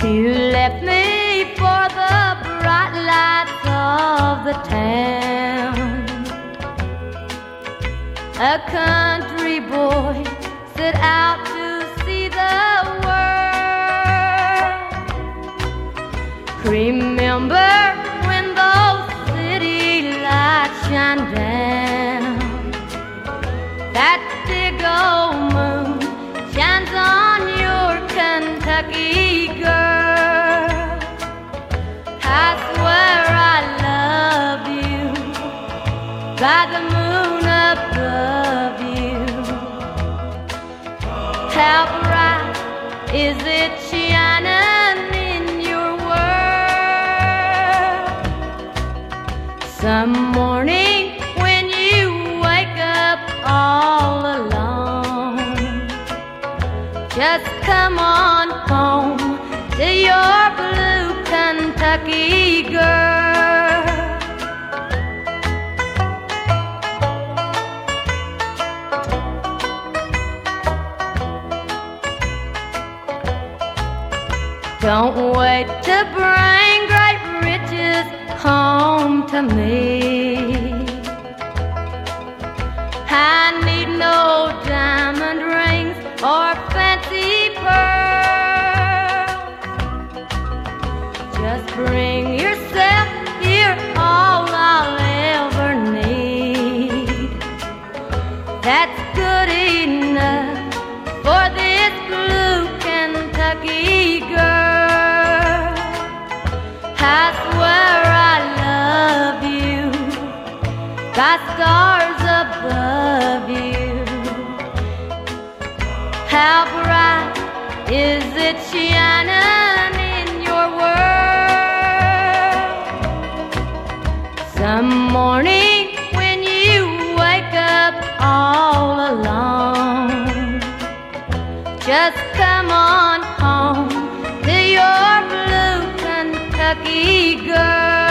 You left me for the bright lights of the town. A country boy set out to see the world. Remember when those city lights shine down? That big old moon shines on your Kentucky girl. I swear I love you by the moon above you. How bright is it shining in your world? Some morning when you wake up all alone, just come on home to your blue Kentucky girl. Don't wait to bring great riches home to me. I need no diamond rings or fancy pearls. Just bring yourself, you're all I'll ever need. That's good enough for this blue Kentucky girl. I swear I love you by stars above you. How bright is it shining in your world? Some morning when you wake up all alone, just come on home to your blue Kentucky girl.